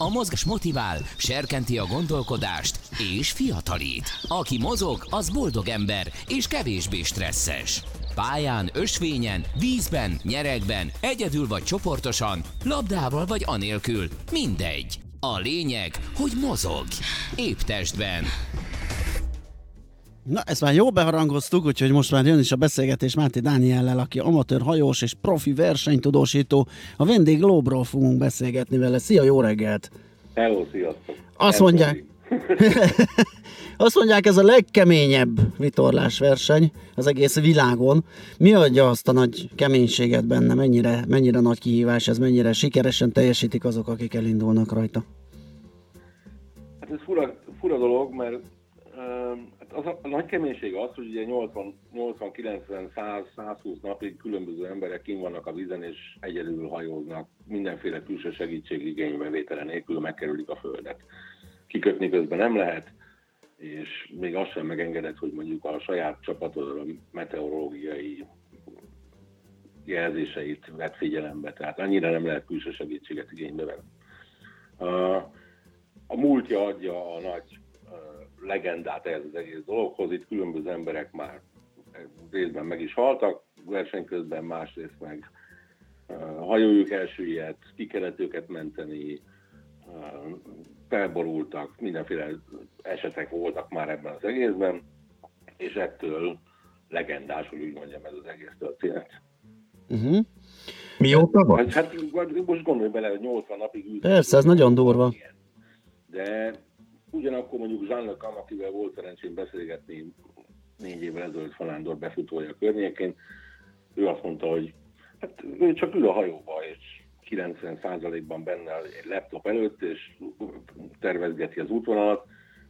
A mozgás motivál, serkenti a gondolkodást és fiatalít. Aki mozog, az boldog ember és kevésbé stresszes. Pályán, ösvényen, vízben, nyeregben, egyedül vagy csoportosan, labdával vagy anélkül, mindegy. A lényeg, hogy mozog. Épp testben. Na, ezt már jól beharangoztuk, úgyhogy most már jön is a beszélgetés Máté Dániellel, aki amatőr hajós és profi versenytudósító. A vendég lóbról fogunk beszélgetni vele. Szia, jó reggelt! Hello, sziasztok! Azt mondják, ez a legkeményebb vitorlásverseny az egész világon. Mi adja azt a nagy keménységet benne? Mennyire nagy kihívás ez? Mennyire sikeresen teljesítik azok, akik elindulnak rajta? Hát ez fura dolog, mert a nagy keménység az, hogy ugye 80, 90, 100, 120 napig különböző emberek kint vannak a vízen és egyedül hajóznak, mindenféle külső segítség igénybevétele nélkül megkerülik a földet. Kikötni közben nem lehet, és még azt sem megengedett, hogy mondjuk a saját csapatod a meteorológiai jelzéseit vett figyelembe, tehát annyira nem lehet külső segítséget igénybe venni. A múltja adja a nagy legendát ehhez az egész dologhoz, itt különböző emberek már részben meg is haltak, verseny közben, másrészt meg hajójuk elsüllyedt, ki kellett őket menteni, felborultak, mindenféle esetek voltak már ebben az egészben, és ettől legendás, hogy úgy mondjam, ez az egész történet. Uh-huh. Mióta van? Hát most gondolj bele, hogy 80 napig ült. Persze, ez nagyon durva. De ugyanakkor mondjuk Jean Le Cam, akivel volt szerencsém beszélgetni 4 évvel ezelőtt Falándor befutója környékén, ő azt mondta, hogy hát ő csak ül a hajóba, és 90%-ban benne egy laptop előtt, és tervezgeti az útvonalat.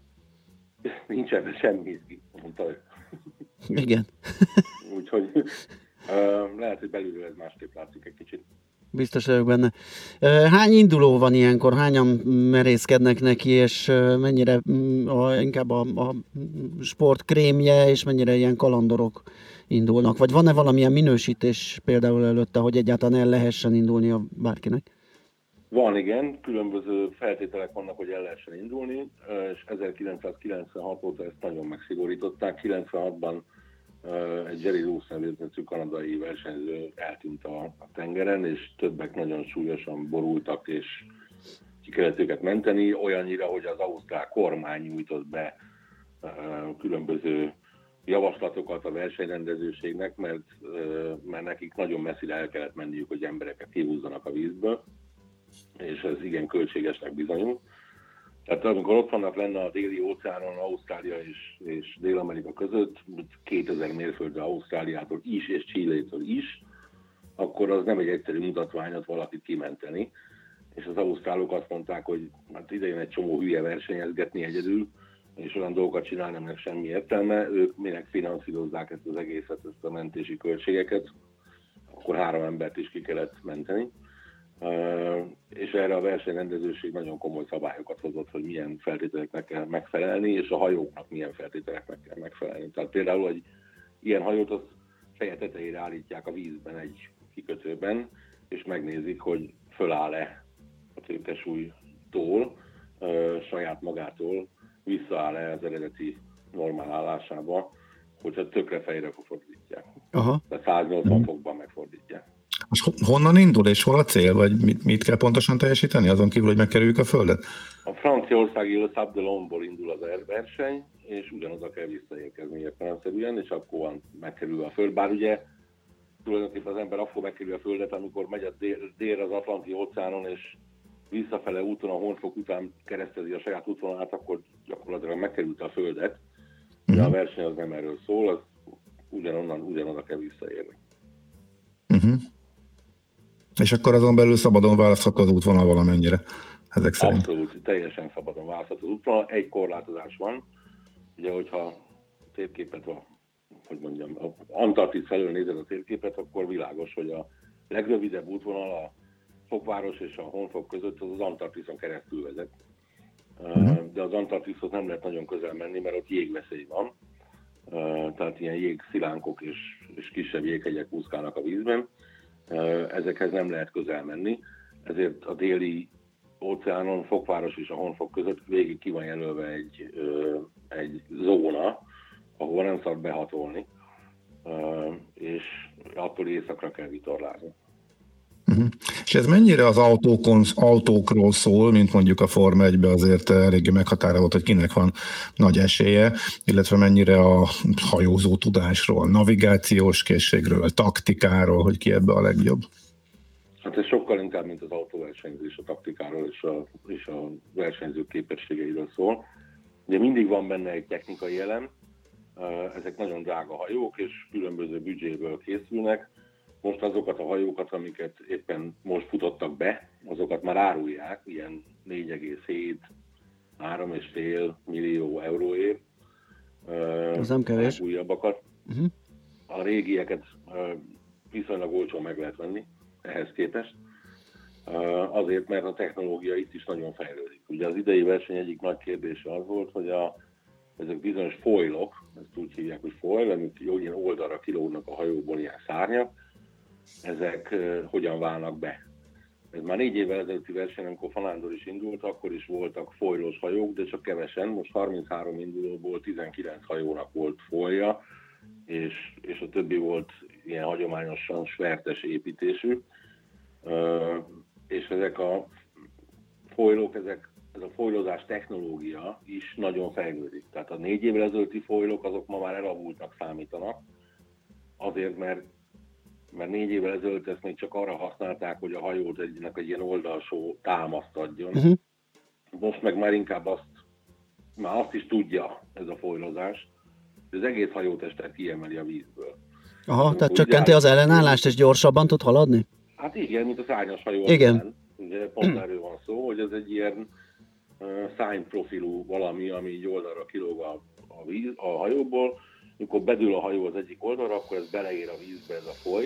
Nincs ebben semmi, mondta ő. Igen. Úgyhogy lehet, hogy belülről ez másképp látszik egy kicsit. Biztos vagyok benne. Hány induló van ilyenkor? Hányan merészkednek neki, és mennyire inkább a sport krémje, és mennyire ilyen kalandorok indulnak? Vagy van-e valamilyen minősítés például előtte, hogy egyáltalán el lehessen indulnia bárkinek? Van, igen. Különböző feltételek vannak, hogy el lehessen indulni, és 1996 óta ezt nagyon megszigorították. 96-ban egy Jerry Roos nevezetű kanadai versenyző eltűnt a tengeren, és többek nagyon súlyosan borultak, és ki kellett őket menteni, olyannyira, hogy az ausztrál kormány nyújtott be különböző javaslatokat a versenyrendezőségnek, mert nekik nagyon messzire el kellett menniük, hogy embereket kihúzzanak a vízből, és ez igen költségesnek bizonyul. Tehát amikor ott vannak lenne a déli óceánon, Ausztrália és Dél-Amerika között, 2000 mérföldre Ausztráliától is és Chilétől is, akkor az nem egy egyszerű mutatványot valakit kimenteni. És az ausztrálok azt mondták, hogy hát idején egy csomó hülye versenyezgetni egyedül, és olyan dolgokat csinálni, aminek semmi értelme, ők minek finanszírozzák ezt az egészet, ezt a mentési költségeket, akkor 3 embert is ki kellett menteni. És erre a versenyrendezőség nagyon komoly szabályokat hozott, hogy milyen feltételeknek kell megfelelni, és a hajóknak milyen feltételeknek kell megfelelni. Tehát például egy ilyen hajót az feje tetejére állítják a vízben egy kikötőben, és megnézik, hogy föláll-e a tőkesúlytól, saját magától, visszaáll-e az eredeti normál állásába, hogyha tökre fejre fordítják. Tehát 180 fokban megfordítják. Most honnan indul és hol a cél, vagy mit kell pontosan teljesíteni, azon kívül, hogy megkerüljük a földet? A franciaországi Le Sable d'Olonneból indul az verseny, és ugyanoda kell visszaérkezni értelemszerűen, és akkor megkerül a föld. Bár ugye tulajdonképpen az ember akkor megkerül a földet, amikor megy a délre az Atlanti óceánon, és visszafele úton a Honfok után keresztezi a saját útvonalát, akkor gyakorlatilag megkerült a földet. De a verseny az nem erről szól, az ugyanoda kell visszaérni. És akkor azon belül szabadon választható az útvonal valamennyire, ezek szerint. Abszolút, teljesen szabadon választható az útvonal. Egy korlátozás van, ugye, hogyha a térképet, Antarktisz felől nézed a térképet, akkor világos, hogy a legrövidebb útvonal a Fokváros és a Honfok között az Antarktiszon keresztül vezet. De az Antarktiszhoz nem lehet nagyon közel menni, mert ott jégveszély van. Tehát ilyen jégszilánkok és kisebb jéghegyek úszkálnak a vízben. Ezekhez nem lehet közel menni, ezért a déli óceánon, Fokváros és a Honfok között végig ki van jelölve egy zóna, ahol nem szabad behatolni, és attól északra kell vitorlázni. Uh-huh. És ez mennyire az autókról szól, mint mondjuk a Forma 1-ben azért eléggé meghatározott, hogy kinek van nagy esélye, illetve mennyire a hajózó tudásról, navigációs készségről, taktikáról, hogy ki ebbe a legjobb? Hát ez sokkal inkább, mint az autóversenyzés, a taktikáról és a versenyzők képességeiről szól. Ugye mindig van benne egy technikai elem, ezek nagyon drága hajók, és különböző büdzséből készülnek. Most azokat a hajókat, amiket éppen most futottak be, azokat már árulják, ilyen 4,7-3,5 millió euróért. Az nem kevés. A újabbakat. A régieket viszonylag olcsón meg lehet venni ehhez képest. Azért, mert a technológia itt is nagyon fejlődik. Ugye az idei verseny egyik nagy kérdése az volt, hogy ezek bizonyos foilok, ezt úgy hívják, hogy foil, amik ilyen oldalra kilógnak a hajóból ilyen szárnyak, ezek hogyan válnak be. Ez már 4 évvel ezelőtti verseny, amikor Fanándor is indult, akkor is voltak foilos hajók, de csak kevesen. Most 33 indulóból 19 hajónak volt foilja, és a többi volt ilyen hagyományosan svertes építésű. És ezek a foilok, ez a foilozás technológia is nagyon fejlődik. Tehát a 4 évvel ezelőtti foilok azok ma már elavultnak számítanak, azért, mert 4 évvel ezelőtt ezt még csak arra használták, hogy a hajót egy ilyen oldalsó támaszt adjon. Uh-huh. Most meg már inkább azt is tudja ez a foilozás, hogy az egész hajótestet kiemeli a vízből. Aha, tehát csökkenti az ellenállást, és gyorsabban tud haladni? Hát igen, mint a szárnyas hajó. Igen. Ugye pont erről van szó, hogy ez egy ilyen szárnyprofilú valami, ami így oldalra kilóg a hajóból. Amikor bedől a hajó az egyik oldalra, akkor ez beleér a vízbe, ez a foil,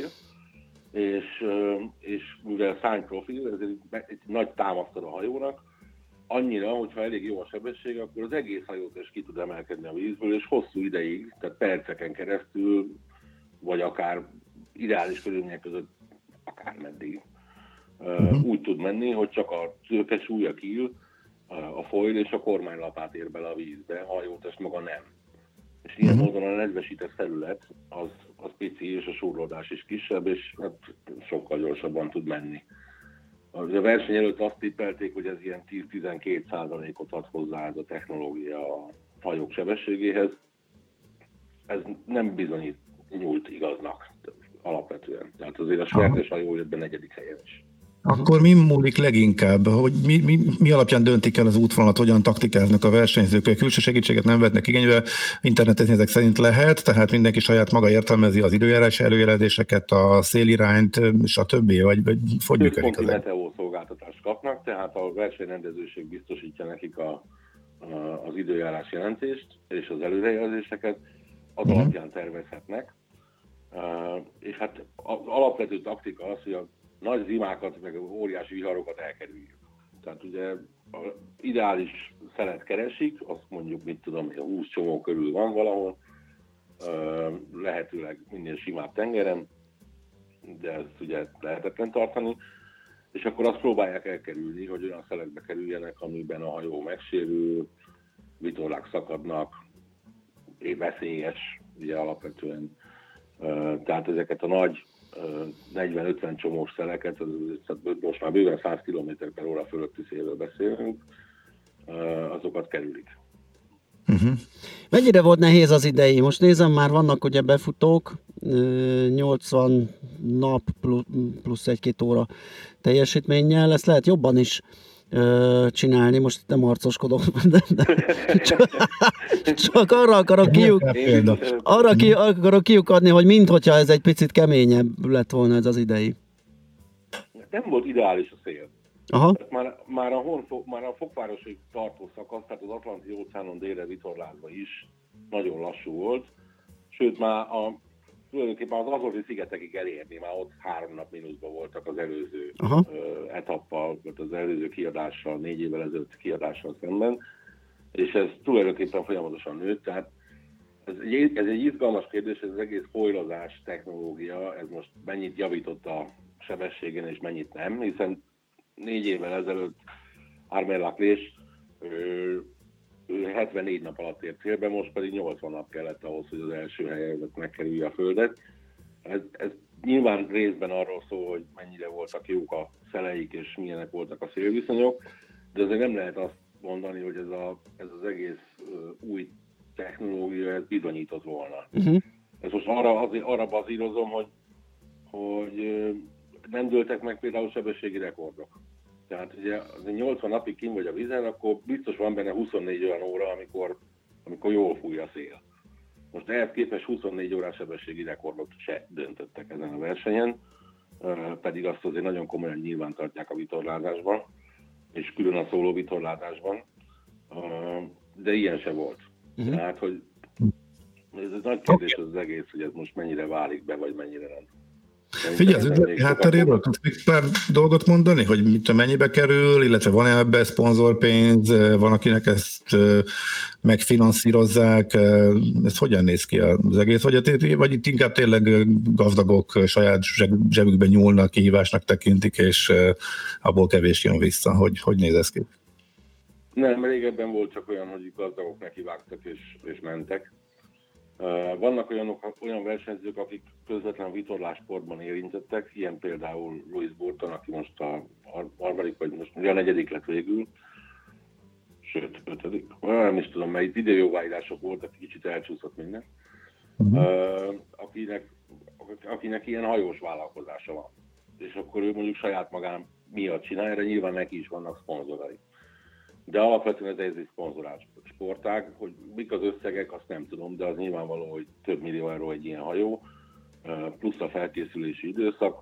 és mivel szárnyprofil, ez egy nagy támasztod a hajónak, annyira, hogyha elég jó a sebessége, akkor az egész hajót is ki tud emelkedni a vízből, és hosszú ideig, tehát perceken keresztül, vagy akár ideális körülmények között akármeddig úgy tud menni, hogy csak a szőkesúly, a kíl, a foil és a kormánylapát ér bele a vízbe, a hajótest maga nem. És ilyen módon a nedvesített felület az pici, és a súrlódás is kisebb, és hát sokkal gyorsabban tud menni. A verseny előtt azt tippelték, hogy ez ilyen 10-12%-ot ad hozzá ez a technológia a hajók sebességéhez. Ez nem bizonyult igaznak alapvetően. Tehát azért a svertes hajó jött be 4. helyen is. Akkor mi múlik leginkább? Hogy mi alapján döntik el az útvonalat, hogyan taktikáznak a versenyzők? Külső segítséget nem vetnek igénybe, internetezni ezek szerint lehet, tehát mindenki saját maga értelmezi az időjárás előjelzéseket, a szélirányt, stb. Vagy hogy működik központi meteószolgáltatást kapnak, tehát a versenyrendezőség biztosítja nekik az időjárás jelentést és az előrejelzéseket, az alapján tervezhetnek. És hát az alapvető taktika az, hogy a nagy zimákat, meg óriási viharokat elkerüljük. Tehát ugye az ideális szelet keresik, azt mondjuk, mit tudom, 20 csomó körül van valahol, lehetőleg minél simább tengeren, de ezt ugye lehetetlen tartani, és akkor azt próbálják elkerülni, hogy olyan szelekbe kerüljenek, amiben a hajó megsérül, vitorlák szakadnak, veszélyes, ugye alapvetően. Tehát ezeket a nagy 40-50 csomós szeleket, most már bőven 100 km/h fölötti szélről beszélünk, azokat kerülik. Mennyire volt nehéz az idei? Most nézem, már vannak ugye befutók, 80 nap plusz 1-2 óra teljesítménnyel, ezt lehet jobban is csinálni, most nem harcoskodok, de csak arra akarok kiukadni, hogy minthogyha ez egy picit keményebb lett volna ez az idei. Nem volt ideális a szél. Aha. Már a Fokvárosi tartó szakasz, tehát az Atlanti-óceánon délre vitorlázva is nagyon lassú volt, sőt már tulajdonképpen az Azori-szigetekig elérni, már ott 3 nap mínuszban voltak az előző etappal, az előző kiadással, 4 évvel ezelőtti kiadással szemben, és ez tulajdonképpen folyamatosan nőtt, tehát ez egy izgalmas kérdés, ez az egész foilozás technológia, ez most mennyit javított a sebességen és mennyit nem, hiszen 4 évvel ezelőtt Armel Laclés, ő 74 nap alatt ért célbe, most pedig 80 nap kellett ahhoz, hogy az első helyen megkerülje a Földet. Ez nyilván részben arról szól, hogy mennyire voltak jók a szeleik, és milyenek voltak a szélviszonyok, de azért nem lehet azt mondani, hogy ez az egész új technológia ez bizonyított volna. Ez most arra bazírozom, hogy nem dőltek meg például sebességi rekordok. Tehát ugye 80 napig kint vagy a vízen, akkor biztos van benne 24 olyan óra, amikor jól fúj a szél. Most ehhez képest 24 órás sebességi rekordot se döntöttek ezen a versenyen, pedig azt azért nagyon komolyan nyilván tartják a vitorlázásban, és külön a szóló vitorlázásban, de ilyen se volt. Tehát, hogy ez nagy kérdés az egész, hogy ez most mennyire válik be, vagy mennyire nem. Figyelj, az üzleti hátteréről tudsz még pár dolgot mondani, hogy mennyibe kerül, illetve van-e ebbe szponzorpénz, van, akinek ezt megfinanszírozzák, ez hogyan néz ki az egész, vagy itt inkább tényleg gazdagok saját zsebükben nyúlnak, kihívásnak tekintik, és abból kevés jön vissza, hogy néz ez ki? Nem, régebben volt csak olyan, hogy gazdagok nekivágtak és mentek. Vannak olyan versenyzők, akik közvetlen vitorlásportban érintettek, ilyen például Louis Burton, aki most a harmadik, vagy most ugye a negyedik lett végül, sőt, 5. Nem is tudom, mert itt időjóváírások voltak, kicsit elcsúszott minden, akinek ilyen hajós vállalkozása van. És akkor ő mondjuk saját magán miatt csinálja, erre nyilván neki is vannak szponzorai. De alapvetően ez egy szponzorált sportág, hogy mik az összegek, azt nem tudom, de az nyilvánvaló, hogy több millió euró egy ilyen hajó, plusz a felkészülési időszak,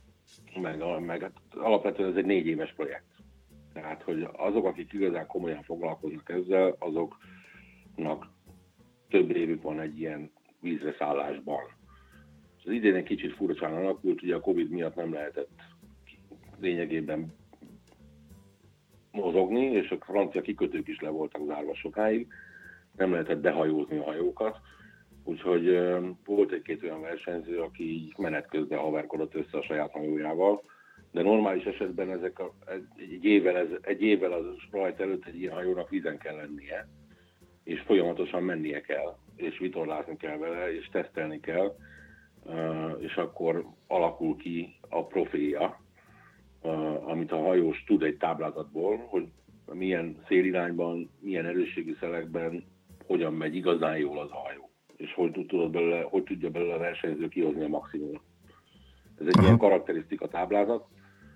meg alapvetően ez egy 4 éves projekt. Tehát, hogy azok, akik igazán komolyan foglalkoznak ezzel, azoknak több évük van egy ilyen vízre szállásban. Az idén egy kicsit furcsán alakult, ugye a Covid miatt nem lehetett lényegében mozogni, és a francia kikötők is le voltak zárva sokáig, nem lehetett behajózni a hajókat, úgyhogy volt egy-két olyan versenyző, aki így menet közben haverkodott össze a saját hajójával, de normális esetben egy évvel az rajt előtt egy ilyen hajónak vízen kell lennie, és folyamatosan mennie kell, és vitorlázni kell vele, és tesztelni kell, és akkor alakul ki a profilja, amit a hajós tud egy táblázatból, hogy milyen szélirányban, milyen erősségű szelekben, hogyan megy igazán jól az a hajó, és hogy tudja belőle a versenyző kihozni a maximumot. Ez egy ilyen karakterisztika táblázat,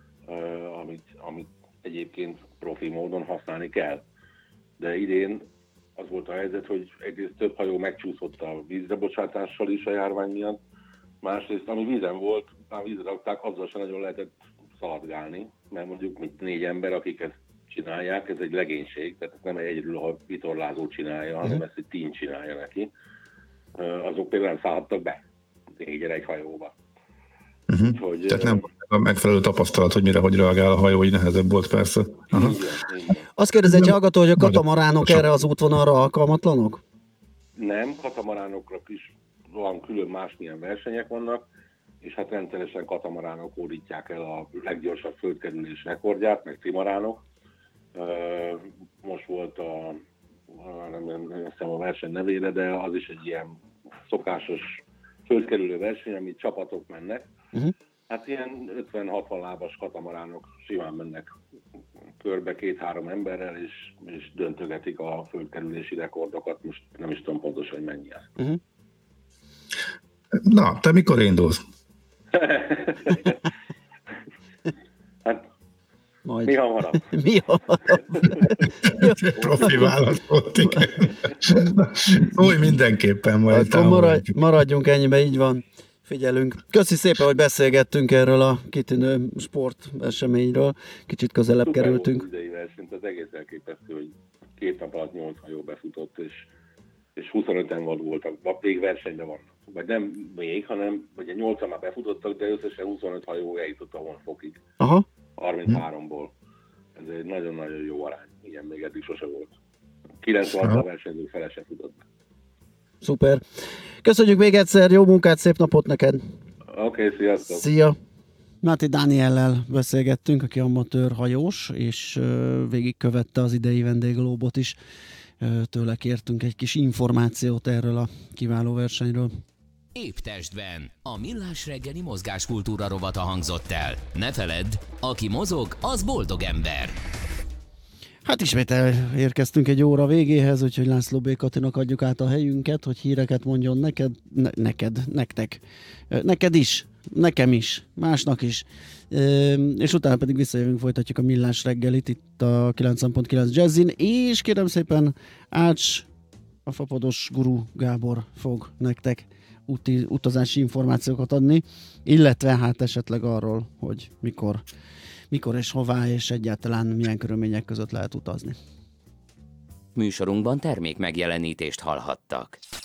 amit egyébként profi módon használni kell. De idén az volt a helyzet, hogy egyrészt több hajó megcsúszott a vízrebocsátással is a járvány miatt, másrészt ami vízen volt, már vízre rakták, azzal sem nagyon lehetett szaladgálni, mert mondjuk 4 ember, akik ezt csinálják, ez egy legénység, tehát nem egyedül a vitorlázó csinálja, hanem ezt egy team csinálja neki. Azok például nem szállhattak be 4-re egy hajóba. Úgyhogy, tehát nem a megfelelő tapasztalat, hogy mire, hogy reagál a hajó, így nehezebb volt persze. Igen. Azt kérdezi egy hallgató, hogy a katamaránok erre az útvonalra alkalmatlanok? Nem, katamaránokra is van külön másmilyen versenyek vannak, és hát rendszeresen katamaránok hódítják el a leggyorsabb földkerülés rekordját, meg trimaránok. Most volt nem hiszem a verseny nevére, de az is egy ilyen szokásos földkerülő verseny, amit csapatok mennek. Hát ilyen 50-60 lábas katamaránok simán mennek körbe 2-3 emberrel, és döntögetik a földkerülési rekordokat. Most nem is tudom pontosan, hogy mennyi ez. Na, te mikor indulsz? Hát, Majd. mi hamarabb? Mi hamarabb? Profi válasz volt, igen. Úgy mindenképpen majd. Maradjunk ennyibe, így van. Figyelünk. Köszi szépen, hogy beszélgettünk erről a kitűnő sporteseményről. Kicsit közelebb kerültünk. Volt idei versenyt, az egész elképesztő, hogy 2 nap alatt 8 hajó befutott, és 25-en voltak, még versenyben vannak. Vagy nem még, hanem ugye 8-an már befutottak, de összesen 25 hajó eljutott a Honfokig. 33-ból. Ez egy nagyon-nagyon jó arány. Igen, még eddig sose volt. 96 versenyző fele se futott. Szuper. Köszönjük még egyszer, jó munkát, szép napot neked! Oké, sziasztok! Szia! Máté Dániellel beszélgettünk, aki amatőr hajós, és végigkövette az idei vendéglóbot is. Tőle kértünk egy kis információt erről a kiváló versenyről. Épp testben. A Millás reggeli mozgáskultúra rovata hangzott el. Ne feledd, aki mozog, az boldog ember. Hát ismét érkeztünk egy óra végéhez, úgyhogy László B. Katinak adjuk át a helyünket, hogy híreket mondjon neked is, nekem is, másnak is. És utána pedig visszajövünk, folytatjuk a Millás reggelit itt a 90.9 Jazzin, és kérem szépen Ács, a fapados guru Gábor fog nektek utazási információkat adni, illetve hát esetleg arról, hogy mikor és hová, és egyáltalán milyen körülmények között lehet utazni. Műsorunkban termék megjelenítést hallhattak.